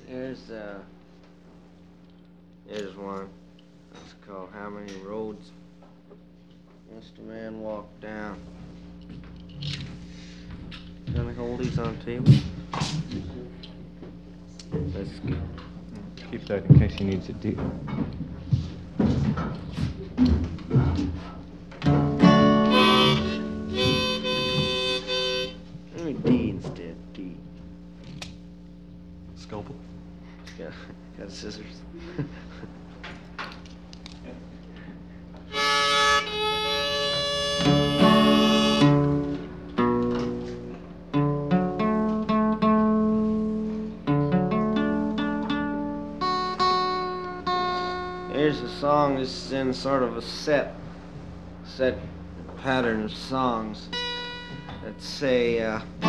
Here's one. It's called How Many Roads Must a Man Walk Down? Can I hold these on the table? Let's go. Keep that in case he needs it deep. Let me D instead. D. Scalpel. Got scissors. Here's a song. This is in sort of a set pattern of songs that say,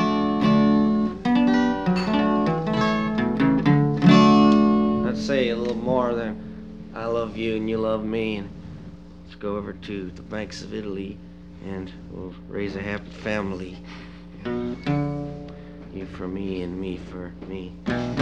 let's say a little more than I love you and you love me, and let's go over to the banks of Italy and we'll raise a happy family. You for me and me for me.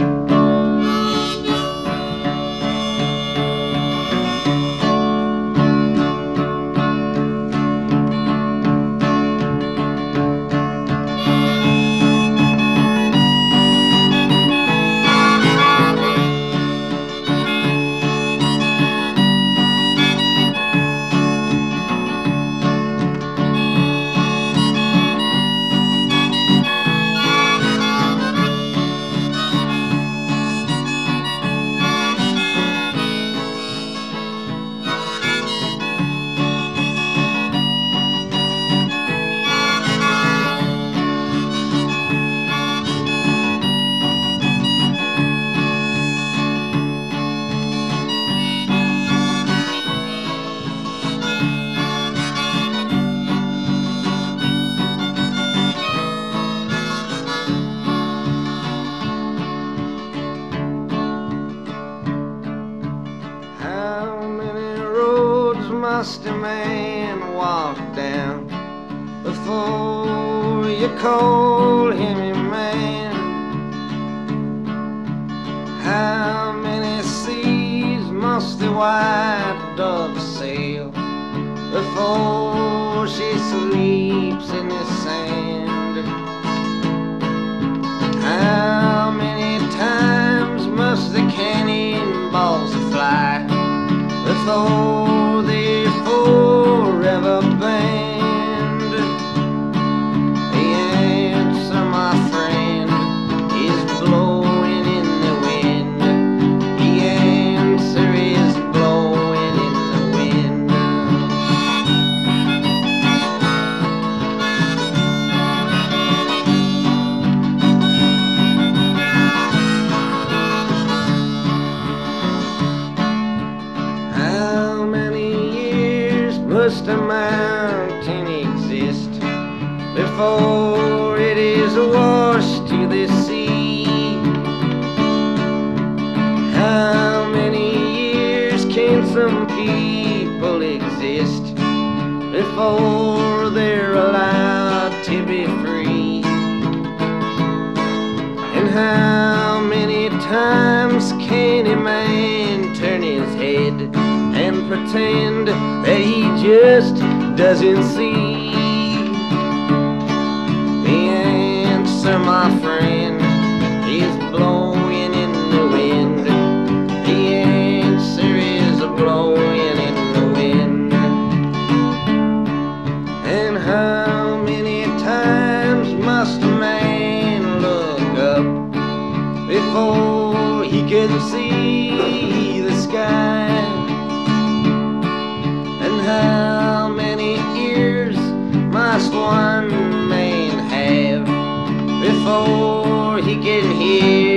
Must a man walk down before you call him a man? How many seas must the white dove sail before she sleeps in the sand? How many times must the cannonballs fly before they forever banned? The answer, my friend, is blowing in the wind. The answer is blowing in the wind. How many years must a mountain exist before it is washed to the sea? How many years can some people exist before they're allowed to be free? And how many times can a man turn his head and pretend that he just doesn't see? The answer, my friend, is blowing in the wind. The answer is blowing in the wind. And how many times must a man look up before he can see the sky? How many ears must one man have before he can hear